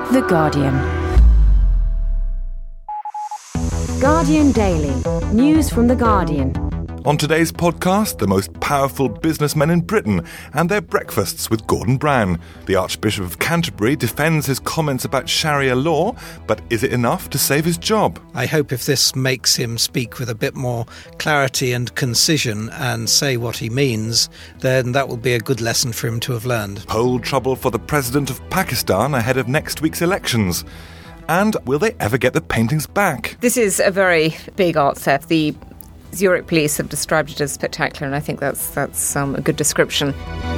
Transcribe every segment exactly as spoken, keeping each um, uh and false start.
The Guardian. Guardian Daily. News from The Guardian. On today's podcast, the most powerful businessmen in Britain and their breakfasts with Gordon Brown. The Archbishop of Canterbury defends his comments about Sharia law, but is it enough to save his job? I hope if this makes him speak with a bit more clarity and concision and say what he means, then that will be a good lesson for him to have learned. Poll trouble for the President of Pakistan ahead of next week's elections. And will they ever get the paintings back? This is a very big art theft. The Zurich police have described it as spectacular, and I think that's that's um, a good description.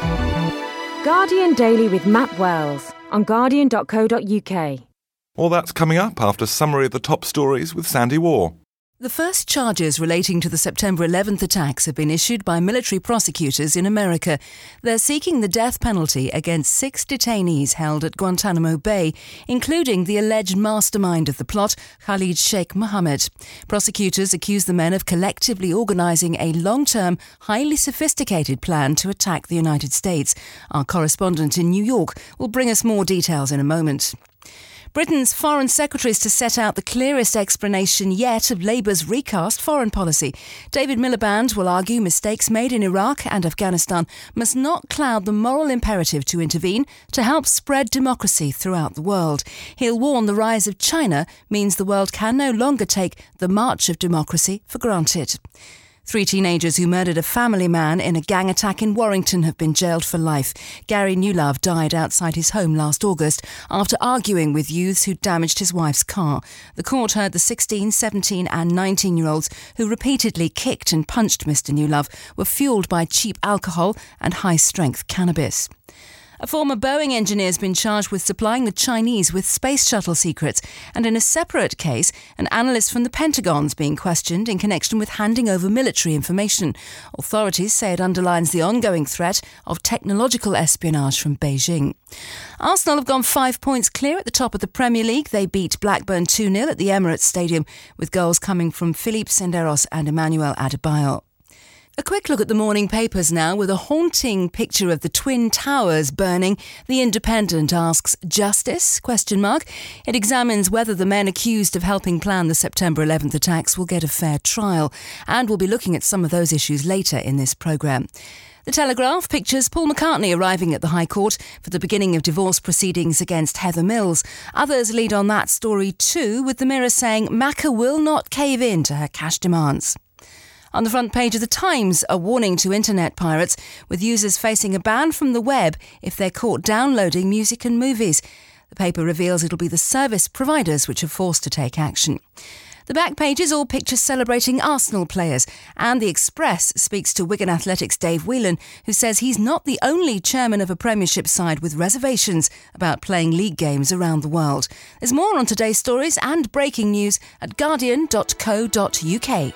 Guardian Daily with Matt Wells on guardian dot co dot uk. All that's coming up after a summary of the top stories with Sandy Waugh. The first charges relating to the September eleventh attacks have been issued by military prosecutors in America. They're seeking the death penalty against six detainees held at Guantanamo Bay, including the alleged mastermind of the plot, Khalid Sheikh Mohammed. Prosecutors accuse the men of collectively organising a long-term, highly sophisticated plan to attack the United States. Our correspondent in New York will bring us more details in a moment. Britain's Foreign Secretary is to set out the clearest explanation yet of Labour's recast foreign policy. David Miliband will argue mistakes made in Iraq and Afghanistan must not cloud the moral imperative to intervene to help spread democracy throughout the world. He'll warn the rise of China means the world can no longer take the march of democracy for granted. Three teenagers who murdered a family man in a gang attack in Warrington have been jailed for life. Gary Newlove died outside his home last August after arguing with youths who damaged his wife's car. The court heard the sixteen, seventeen and nineteen-year-olds who repeatedly kicked and punched Mister Newlove were fuelled by cheap alcohol and high-strength cannabis. A former Boeing engineer has been charged with supplying the Chinese with space shuttle secrets, and in a separate case, an analyst from the Pentagon is being questioned in connection with handing over military information. Authorities say it underlines the ongoing threat of technological espionage from Beijing. Arsenal have gone five points clear at the top of the Premier League. They beat Blackburn two nil at the Emirates Stadium, with goals coming from Philippe Senderos and Emmanuel Adebayo. A quick look at the morning papers now, with a haunting picture of the Twin Towers burning. The Independent asks, justice? Question mark. It examines whether the men accused of helping plan the September eleventh attacks will get a fair trial, and we'll be looking at some of those issues later in this programme. The Telegraph pictures Paul McCartney arriving at the High Court for the beginning of divorce proceedings against Heather Mills. Others lead on that story too, with the Mirror saying Macca will not cave in to her cash demands. On the front page of The Times, a warning to internet pirates, with users facing a ban from the web if they're caught downloading music and movies. The paper reveals it'll be the service providers which are forced to take action. The back pages all pictures celebrating Arsenal players, and The Express speaks to Wigan Athletics' Dave Whelan, who says he's not the only chairman of a Premiership side with reservations about playing league games around the world. There's more on today's stories and breaking news at guardian dot co dot uk.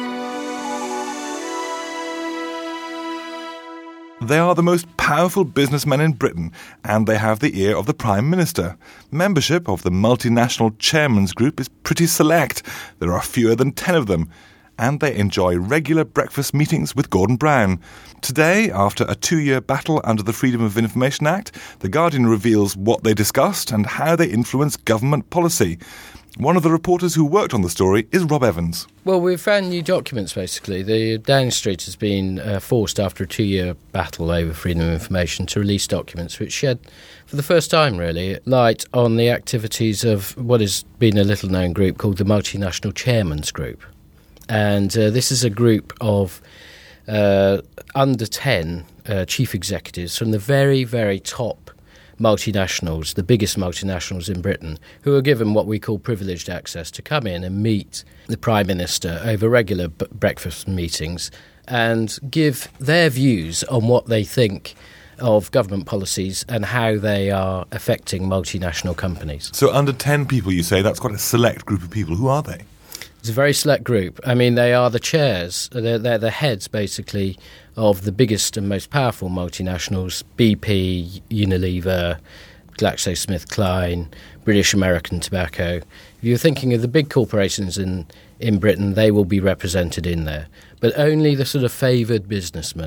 They are the most powerful businessmen in Britain, and they have the ear of the Prime Minister. Membership of the multinational chairman's group is pretty select. There are fewer than ten of them, and they enjoy regular breakfast meetings with Gordon Brown. Today, after a two-year battle under the Freedom of Information Act, The Guardian reveals what they discussed and how they influence government policy. One of the reporters who worked on the story is Rob Evans. Well, we've found new documents, basically. The Downing Street has been uh, forced, after a two-year battle over freedom of information, to release documents which shed, for the first time, really, light on the activities of what has been a little-known group called the Multinational Chairman's Group. And uh, this is a group of uh, under ten uh, chief executives from the very, very top multinationals, the biggest multinationals in Britain, who are given what we call privileged access to come in and meet the Prime Minister over regular b- breakfast meetings and give their views on what they think of government policies and how they are affecting multinational companies. So under ten people, you say, that's quite a select group of people. Who are they? It's a very select group. I mean, they are the chairs, they're, they're the heads, basically, of the biggest and most powerful multinationals, B P, Unilever, GlaxoSmithKline, British American Tobacco. If you're thinking of the big corporations in, in Britain, they will be represented in there. But only the sort of favoured businessmen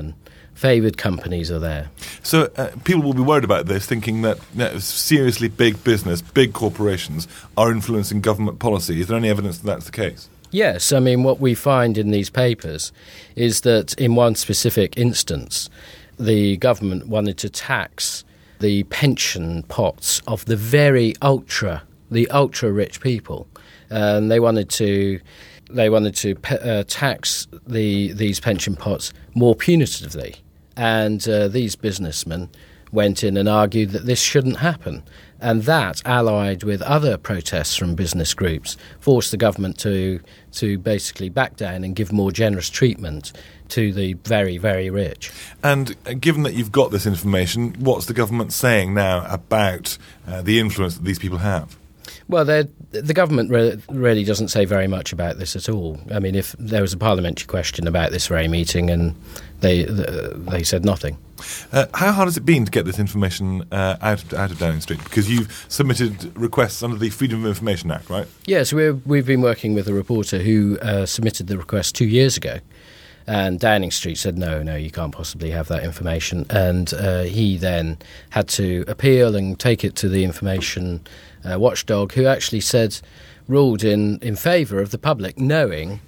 favoured companies are there. So uh, people will be worried about this, thinking that you know, seriously big business, big corporations are influencing government policy. Is there any evidence that that's the case? Yes, I mean, what we find in these papers is that in one specific instance, the government wanted to tax the pension pots of the very ultra, the ultra-rich people. And they wanted to they wanted to uh, tax the these pension pots more punitively. And uh, these businessmen went in and argued that this shouldn't happen. And that, allied with other protests from business groups, forced the government to to basically back down and give more generous treatment to the very, very rich. And given that you've got this information, what's the government saying now about uh, the influence that these people have? Well, the government re- really doesn't say very much about this at all. I mean, if there was a parliamentary question about this very meeting, and they the, they said nothing. Uh, how hard has it been to get this information uh, out of out of Downing Street? Because you've submitted requests under the Freedom of Information Act, right? Yes, we're, we've been working with a reporter who uh, submitted the request two years ago. And Downing Street said, no, no, you can't possibly have that information. And uh, he then had to appeal and take it to the information uh, watchdog, who actually said, ruled in, in favour of the public knowing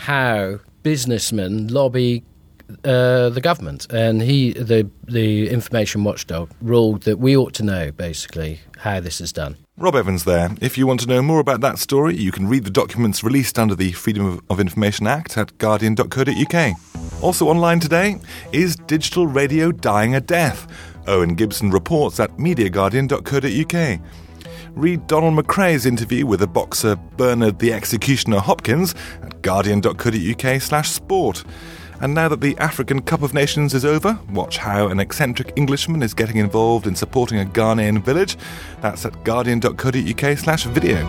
how businessmen lobby uh, the government. And he, the, the information watchdog, ruled that we ought to know, basically, how this is done. Rob Evans there. If you want to know more about that story, you can read the documents released under the Freedom of Information Act at guardian dot co dot uk. Also online today, is digital radio dying a death? Owen Gibson reports at media guardian dot co dot uk. Read Donald McRae's interview with the boxer Bernard the Executioner Hopkins at guardian dot co dot uk slash sport. And now that the African Cup of Nations is over, watch how an eccentric Englishman is getting involved in supporting a Ghanaian village. That's at guardian dot co dot uk slash video.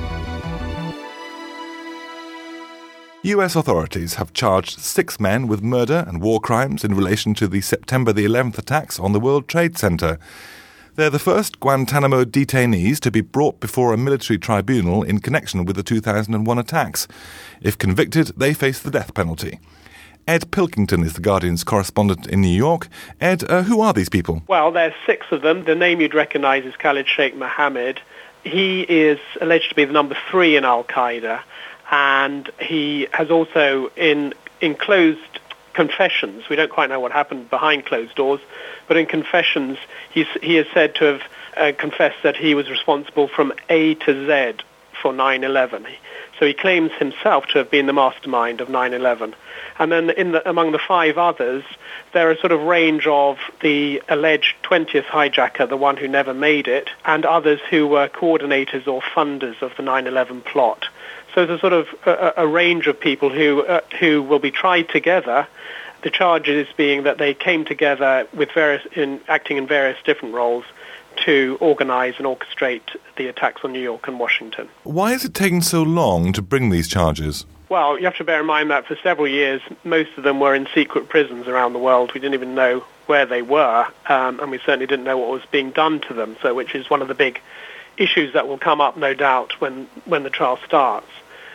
U S authorities have charged six men with murder and war crimes in relation to the September the eleventh attacks on the World Trade Center. They're the first Guantanamo detainees to be brought before a military tribunal in connection with the two thousand one attacks. If convicted, they face the death penalty. Ed Pilkington is the Guardian's correspondent in New York. Ed, uh, who are these people? Well, there's six of them. The name you'd recognise is Khalid Sheikh Mohammed. He is alleged to be the number three in Al-Qaeda, and he has also, in enclosed confessions, we don't quite know what happened behind closed doors, but in confessions, he's, he is said to have uh, confessed that he was responsible from A to Z for nine eleven. So he claims himself to have been the mastermind of nine eleven. And then in the, among the five others, there are a sort of range of the alleged twentieth hijacker, the one who never made it, and others who were coordinators or funders of the nine eleven plot. So there's a sort of a, a range of people who uh, who will be tried together. The charges being that they came together with various in acting in various different roles to organise and orchestrate the attacks on New York and Washington. Why is it taking so long to bring these charges? Well, you have to bear in mind that for several years, most of them were in secret prisons around the world. We didn't even know where they were, um, and we certainly didn't know what was being done to them, so which is one of the big issues that will come up, no doubt, when, when the trial starts.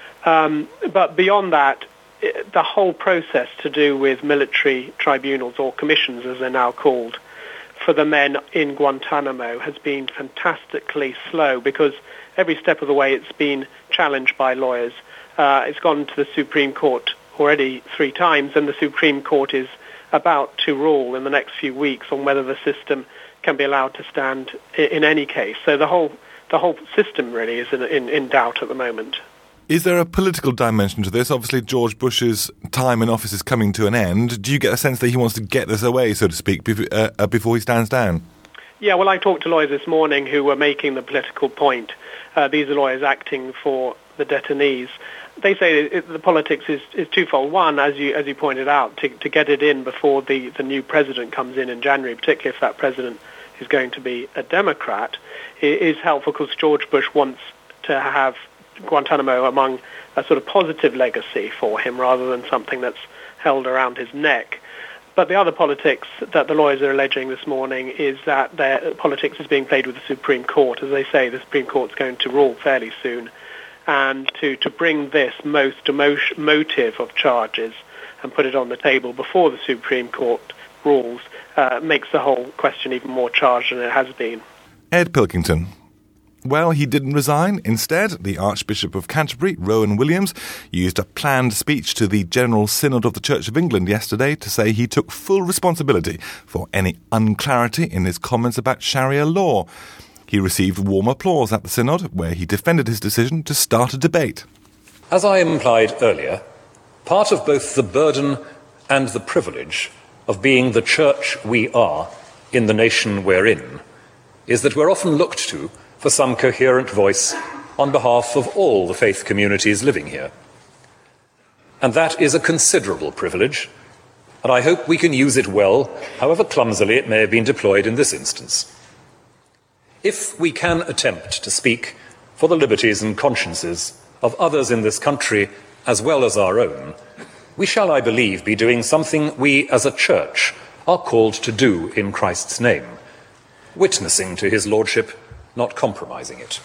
Um, but beyond that, it, the whole process to do with military tribunals, or commissions as they're now called, for the men in Guantanamo has been fantastically slow, because every step of the way it's been challenged by lawyers. Uh, it's gone to the Supreme Court already three times, and the Supreme Court is about to rule in the next few weeks on whether the system can be allowed to stand in, in any case. So the whole the whole system really is in, in, in doubt at the moment. Is there a political dimension to this? Obviously, George Bush's time in office is coming to an end. Do you get a sense that he wants to get this away, so to speak, before, uh, before he stands down? Yeah, well, I talked to lawyers this morning who were making the political point. Uh, these are lawyers acting for the detainees. They say it, the politics is, is twofold. One, as you as you pointed out, to, to get it in before the, the new president comes in in January, particularly if that president is going to be a Democrat, it is helpful because George Bush wants to have Guantanamo among a sort of positive legacy for him rather than something that's held around his neck. But the other politics that the lawyers are alleging this morning is that their politics is being played with the Supreme Court. As they say, the Supreme Court's going to rule fairly soon. And to, to bring this most emotion, motive of charges and put it on the table before the Supreme Court rules uh, makes the whole question even more charged than it has been. Ed Pilkington. Well, he didn't resign. Instead, the Archbishop of Canterbury, Rowan Williams, used a planned speech to the General Synod of the Church of England yesterday to say he took full responsibility for any unclarity in his comments about Sharia law. He received warm applause at the Synod, where he defended his decision to start a debate. As I implied earlier, part of both the burden and the privilege of being the church we are in the nation we're in is that we're often looked to for some coherent voice on behalf of all the faith communities living here. And that is a considerable privilege, and I hope we can use it well, however clumsily it may have been deployed in this instance. If we can attempt to speak for the liberties and consciences of others in this country as well as our own, we shall, I believe, be doing something we as a church are called to do in Christ's name, witnessing to his lordship, not compromising it.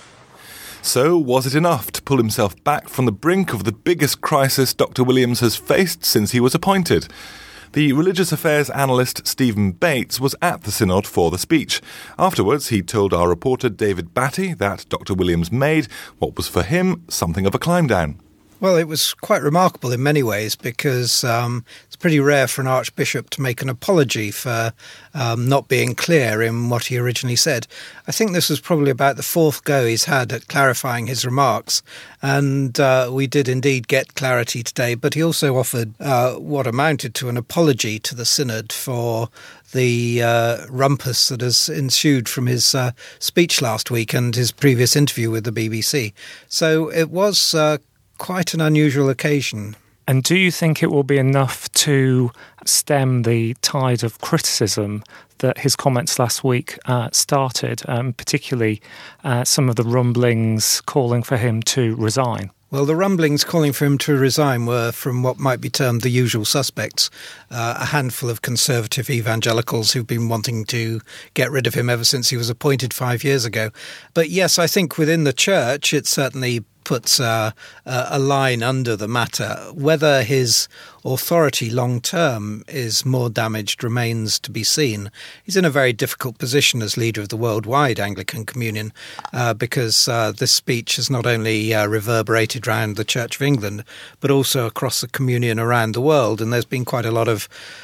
So, was it enough to pull himself back from the brink of the biggest crisis Doctor Williams has faced since he was appointed? The religious affairs analyst Stephen Bates was at the Synod for the speech. Afterwards, he told our reporter David Batty that Doctor Williams made what was for him something of a climb down. Well, it was quite remarkable in many ways because um, it's pretty rare for an archbishop to make an apology for um, not being clear in what he originally said. I think this was probably about the fourth go he's had at clarifying his remarks, and uh, we did indeed get clarity today, but he also offered uh, what amounted to an apology to the Synod for the uh, rumpus that has ensued from his uh, speech last week and his previous interview with the B B C. So it was uh, quite an unusual occasion. And do you think it will be enough to stem the tide of criticism that his comments last week uh, started, um, particularly uh, some of the rumblings calling for him to resign? Well, the rumblings calling for him to resign were from what might be termed the usual suspects, uh, a handful of conservative evangelicals who've been wanting to get rid of him ever since he was appointed five years ago. But yes, I think within the church it certainly puts uh, a line under the matter. Whether his authority long-term is more damaged remains to be seen. He's in a very difficult position as leader of the worldwide Anglican Communion uh, because uh, this speech has not only uh, reverberated around the Church of England, but also across the Communion around the world. And there's been quite a lot of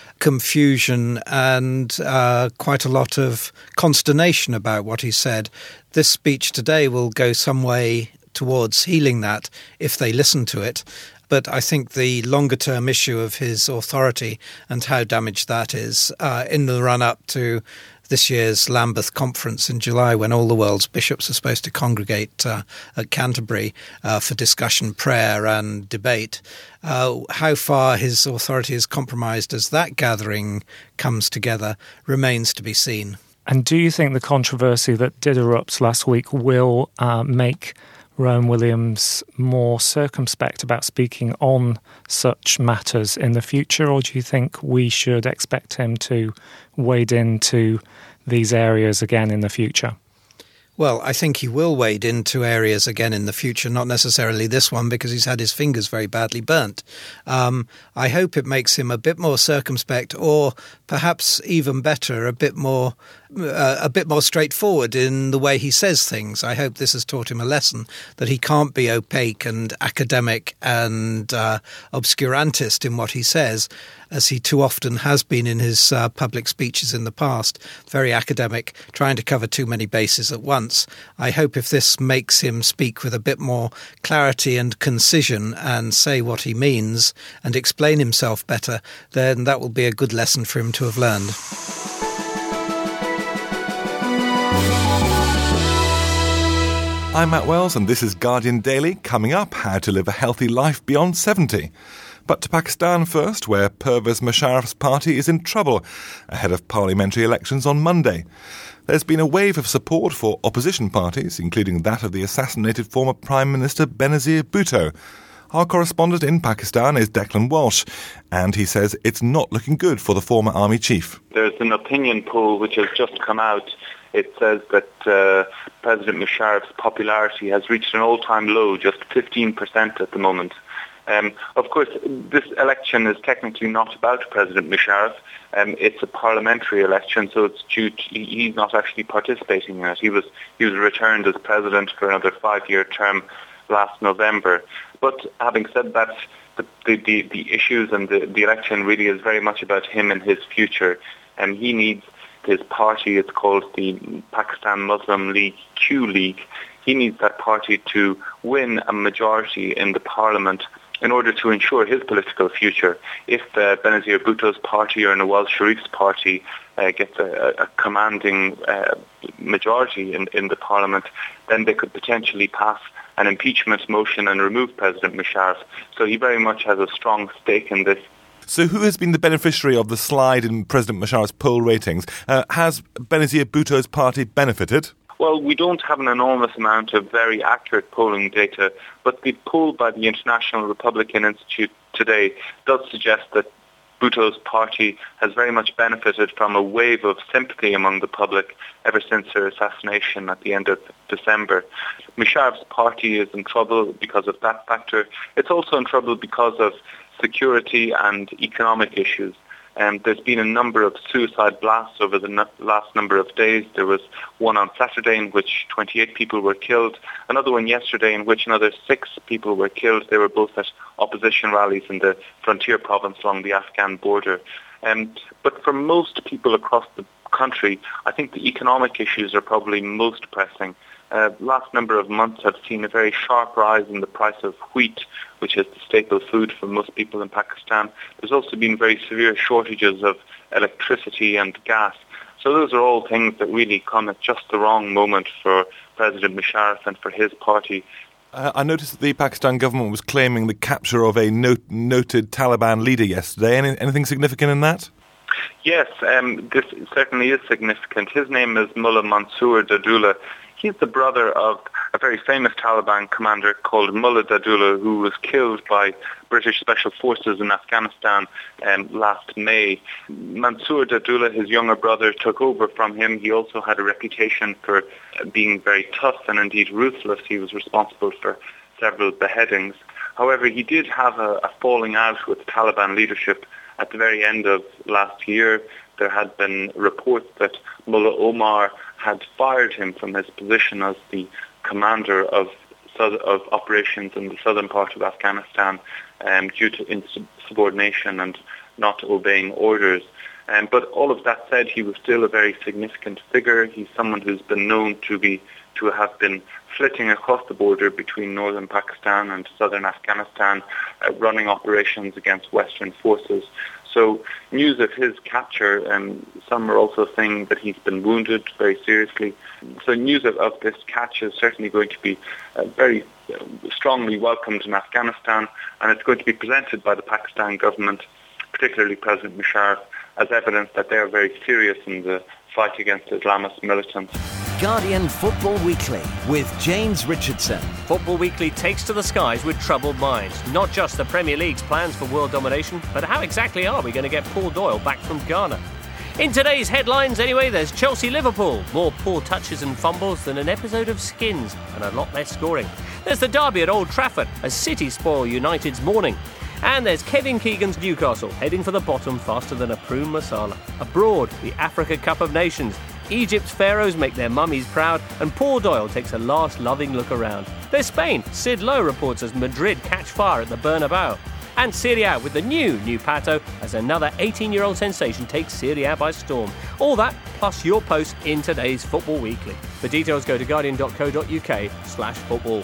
confusion and uh, quite a lot of consternation about what he said. This speech today will go some way towards healing that if they listen to it. But I think the longer-term issue of his authority and how damaged that is uh, in the run-up to this year's Lambeth Conference in July, when all the world's bishops are supposed to congregate uh, at Canterbury uh, for discussion, prayer and debate. Uh, how far his authority is compromised as that gathering comes together remains to be seen. And do you think the controversy that did erupt last week will uh, make Rowan Williams more circumspect about speaking on such matters in the future, or do you think we should expect him to wade into these areas again in the future? Well, I think he will wade into areas again in the future, not necessarily this one because he's had his fingers very badly burnt. Um, I hope it makes him a bit more circumspect, or perhaps even better, a bit more uh, a bit more straightforward in the way he says things. I hope this has taught him a lesson that he can't be opaque and academic and uh, obscurantist in what he says, as he too often has been in his uh, public speeches in the past, very academic, trying to cover too many bases at once. I hope if this makes him speak with a bit more clarity and concision and say what he means and explain himself better, then that will be a good lesson for him to have learned. I'm Matt Wells, and this is Guardian Daily. Coming up, how to live a healthy life beyond seventy. But to Pakistan first, where Pervez Musharraf's party is in trouble ahead of parliamentary elections on Monday. There's been a wave of support for opposition parties, including that of the assassinated former Prime Minister Benazir Bhutto. Our correspondent in Pakistan is Declan Walsh, and he says it's not looking good for the former army chief. There's an opinion poll which has just come out. It says that uh, President Musharraf's popularity has reached an all-time low, just fifteen percent at the moment. Um, of course, this election is technically not about President Musharraf. Um, it's a parliamentary election, so it's due to, he's not actually participating in it. He was he was returned as president for another five-year term last November. But having said that, the the, the, the issues and the, the election really is very much about him and his future. And um, he needs his party, it's called the Pakistan Muslim League, Q League. He needs that party to win a majority in the parliament in order to ensure his political future. If uh, Benazir Bhutto's party or Nawaz Sharif's party uh, gets a, a commanding uh, majority in, in the parliament, then they could potentially pass an impeachment motion and remove President Musharraf. So he very much has a strong stake in this. So who has been the beneficiary of the slide in President Musharraf's poll ratings? Uh, has Benazir Bhutto's party benefited? Well, we don't have an enormous amount of very accurate polling data, but the poll by the International Republican Institute today does suggest that Bhutto's party has very much benefited from a wave of sympathy among the public ever since her assassination at the end of December. Musharraf's party is in trouble because of that factor. It's also in trouble because of security and economic issues. Um, there's been a number of suicide blasts over the n- last number of days. There was one on Saturday in which twenty-eight people were killed, another one yesterday in which another six people were killed. They were both at opposition rallies in the frontier province along the Afghan border. Um, but for most people across the country, I think the economic issues are probably most pressing. Uh, last number of months have seen a very sharp rise in the price of wheat, which is the staple food for most people in Pakistan. There's also been very severe shortages of electricity and gas. So those are all things that really come at just the wrong moment for President Musharraf and for his party. Uh, I noticed that the Pakistan government was claiming the capture of a not- noted Taliban leader yesterday. Any- anything significant in that? Yes, um, this certainly is significant. His name is Mullah Mansoor Dadullah. He's the brother of a very famous Taliban commander called Mullah Dadullah, who was killed by British Special Forces in Afghanistan um, last May. Mansoor Dadullah, his younger brother, took over from him. He also had a reputation for being very tough and indeed ruthless. He was responsible for several beheadings. However, he did have a, a falling out with Taliban leadership at the very end of last year. There had been reports that Mullah Omar had fired him from his position as the commander of of operations in the southern part of Afghanistan um, due to insubordination and not obeying orders. Um, but all of that said, he was still a very significant figure. He's someone who's been known to be to have been flitting across the border between northern Pakistan and southern Afghanistan, uh, running operations against Western forces. So news of his capture, um, some are also saying that he's been wounded very seriously. So news of, of this catch is certainly going to be uh, very uh, strongly welcomed in Afghanistan, and it's going to be presented by the Pakistan government, particularly President Musharraf, as evidence that they are very serious in the fight against Islamist militants. Guardian Football Weekly with James Richardson. Football Weekly takes to the skies with troubled minds. Not just the Premier League's plans for world domination, but how exactly are we going to get Paul Doyle back from Ghana? In today's headlines, anyway, there's Chelsea-Liverpool. More poor touches and fumbles than an episode of Skins, and a lot less scoring. There's the derby at Old Trafford, as City spoil United's morning. And there's Kevin Keegan's Newcastle, heading for the bottom faster than a prune masala. Abroad, the Africa Cup of Nations. Egypt's pharaohs make their mummies proud, and Paul Doyle takes a last loving look around. There's Spain. Sid Lowe reports as Madrid catch fire at the Bernabeu. And Serie A with the new New Pato as another eighteen-year-old sensation takes Serie A by storm. All that plus your post in today's Football Weekly. For details, go to guardian.co.uk slash football.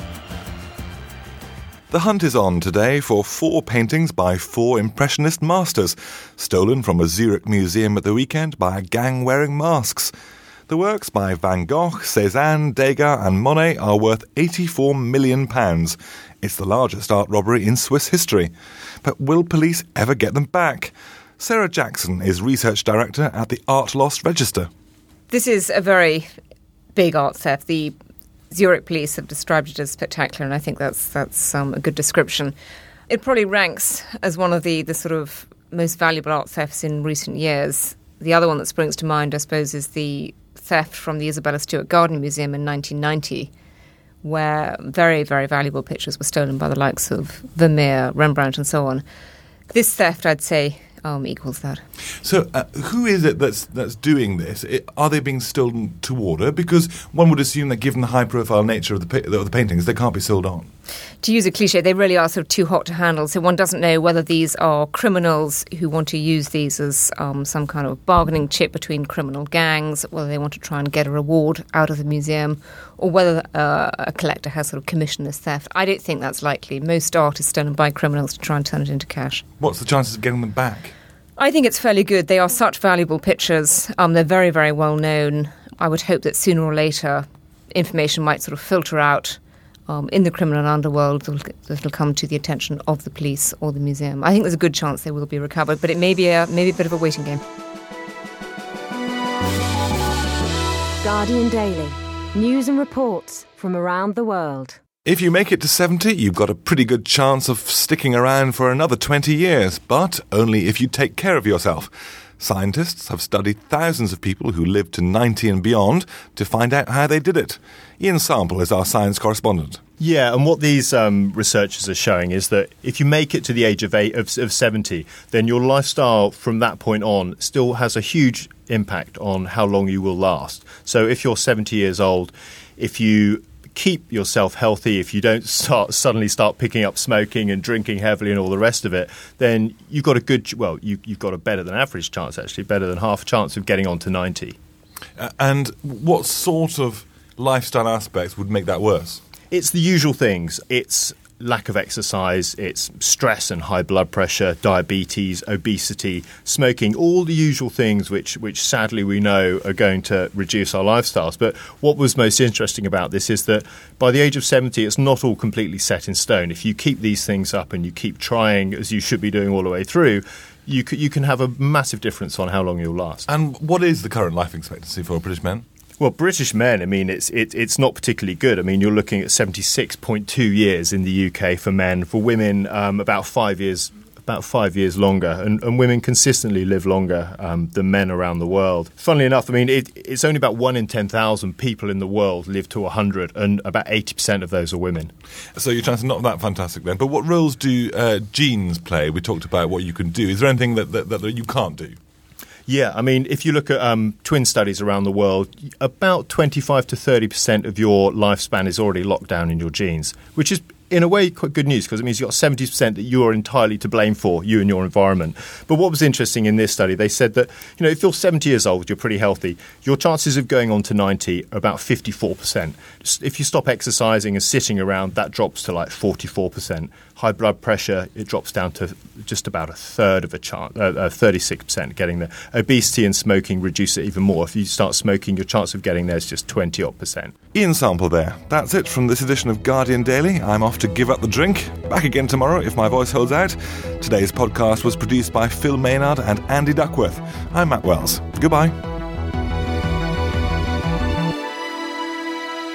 The hunt is on today for four paintings by four Impressionist masters, stolen from a Zurich museum at the weekend by a gang wearing masks. The works by Van Gogh, Cézanne, Degas and Monet are worth eighty-four million pounds. It's the largest art robbery in Swiss history. But will police ever get them back? Sarah Jackson is Research Director at the Art Lost Register. This is a very big art theft. The Zurich police have described it as spectacular, and I think that's that's um, a good description. It probably ranks as one of the, the sort of most valuable art thefts in recent years. The other one that springs to mind, I suppose, is the theft from the Isabella Stewart Gardner Museum in nineteen ninety, where very, very valuable pictures were stolen by the likes of Vermeer, Rembrandt and so on. This theft, I'd say, um, equals that. So uh, who is it that's that's doing this? It, are they being stolen to order? Because one would assume that given the high-profile nature of the, pa- of the paintings, they can't be sold on. To use a cliche, they really are sort of too hot to handle. So one doesn't know whether these are criminals who want to use these as um, some kind of bargaining chip between criminal gangs, whether they want to try and get a reward out of the museum, or whether uh, a collector has sort of commissioned this theft. I don't think that's likely. Most art is stolen by criminals to try and turn it into cash. What's the chances of getting them back? I think it's fairly good. They are such valuable pictures. Um, they're very, very well known. I would hope that sooner or later information might sort of filter out um, in the criminal underworld that will come to the attention of the police or the museum. I think there's a good chance they will be recovered, but it may be a, maybe a bit of a waiting game. Guardian Daily. News and reports from around the world. If you make it to seventy, you've got a pretty good chance of sticking around for another twenty years, but only if you take care of yourself. Scientists have studied thousands of people who lived to ninety and beyond to find out how they did it. Ian Sample is our science correspondent. Yeah, and what these um, researchers are showing is that if you make it to the age of, eight, of, of seventy, then your lifestyle from that point on still has a huge impact on how long you will last. So if you're seventy years old, if you keep yourself healthy, if you don't start suddenly start picking up smoking and drinking heavily and all the rest of it, then you've got a good, well, you, you've got a better than average chance, actually, better than half a chance of getting on to ninety. Uh, and what sort of lifestyle aspects would make that worse? It's the usual things. It's lack of exercise, it's stress and high blood pressure, diabetes, obesity, smoking, all the usual things which, which sadly we know are going to reduce our lifestyles. But what was most interesting about this is that by the age of seventy, it's not all completely set in stone. If you keep these things up and you keep trying, as you should be doing all the way through, you can, you can have a massive difference on how long you'll last. And what is the current life expectancy for British men? Well, British men, I mean, it's it, it's not particularly good. I mean, you're looking at seventy-six point two years in the U K for men. For women, um, about five years about five years longer. And, and women consistently live longer um, than men around the world. Funnily enough, I mean, it, it's only about one in ten thousand people in the world live to one hundred, and about eighty percent of those are women. So your chances are not that fantastic then. But what roles do uh, genes play? We talked about what you can do. Is there anything that, that, that you can't do? Yeah, I mean, if you look at um, twin studies around the world, about twenty-five to thirty percent of your lifespan is already locked down in your genes, which is, in a way, quite good news because it means you've got seventy percent that you are entirely to blame for, you and your environment. But what was interesting in this study, they said that, you know, if you're seventy years old, you're pretty healthy, your chances of going on to ninety are about fifty-four percent. If you stop exercising and sitting around, that drops to like forty-four percent. High blood pressure, it drops down to just about a third of a chance, uh, uh, thirty-six percent getting there. Obesity and smoking reduce it even more. If you start smoking, your chance of getting there is just twenty odd percent. Ian Sample there. That's it from this edition of Guardian Daily. I'm off to give up the drink. Back again tomorrow if my voice holds out. Today's podcast was produced by Phil Maynard and Andy Duckworth. I'm Matt Wells. Goodbye.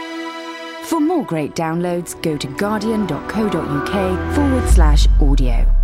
For more great downloads, go to guardian.co.uk forward slash audio.